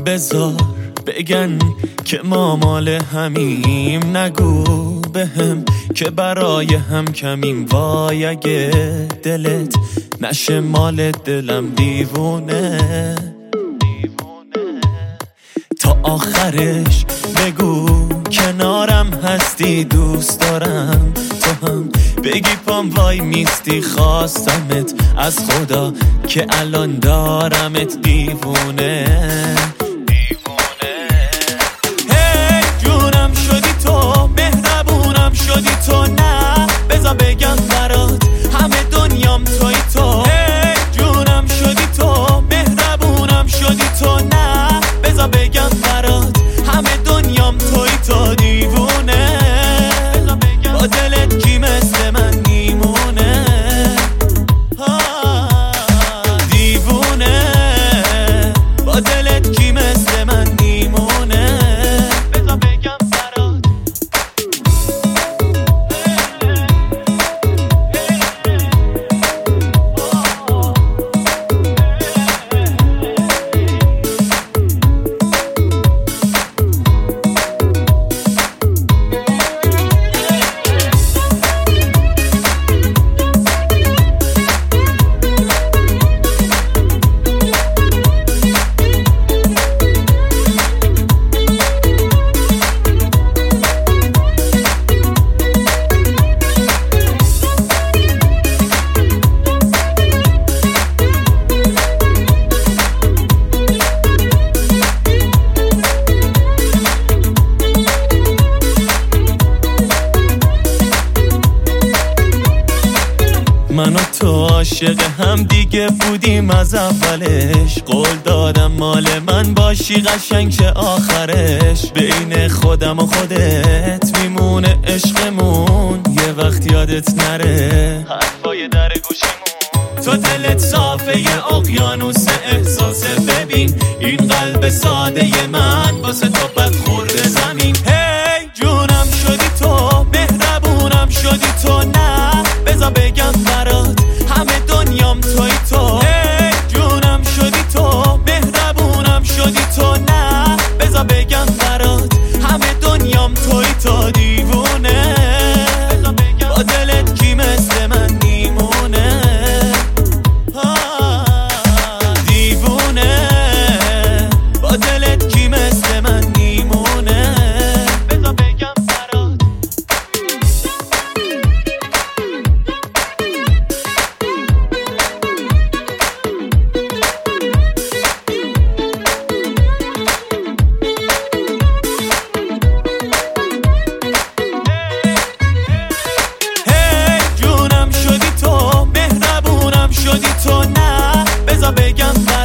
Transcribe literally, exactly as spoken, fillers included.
بذار بگن که ما مال همیم، نگو بهم که برای هم کمیم. وای اگه دلت نشه مال دلم دیوونه، تا آخرش بگو کنارم هستی، دوست دارم تو هم بگی پام وای میستی. خواستمت از خدا که الان دارمت دیوونه. هی جونم شدی تو، مهربونم شدی تو، نه بذار بگم برات همه دنیام توی تو. هی جونم شدی تو، مهربونم شدی تو، نه بذار بگم برات همه دنیام توی تو. دیوونه با دلت کی مثل من میمونه، دیوونه با دلت کی مثل من میمونه. بذار بگم برات من و تو عاشق هم دیگه بودیم از اولش، قول دادم مال من باشی قشنگ شه آخرش. بین خودم و خودت میمونه عشقمون، یه وقت یادت نره حرفای در گوشمون. تو دلت صافه یه اقیانوس احساسه، ببین این قلب ساده من واسه تو بد خورده زمین. هی جونم شدی تو، مهربونم شدی تو، نه بذار بگم برات همه دنیام توی تو. هی جونم شدی تو، مهربونم شدی تو، نه بذار بگم برات همه دنیام توی تو. دیوونه با دلت کی مثل من میمونه، دیوونه با دلت کی مثل من میمونه. بذار بگم برات شدی تو، نه بذار بگم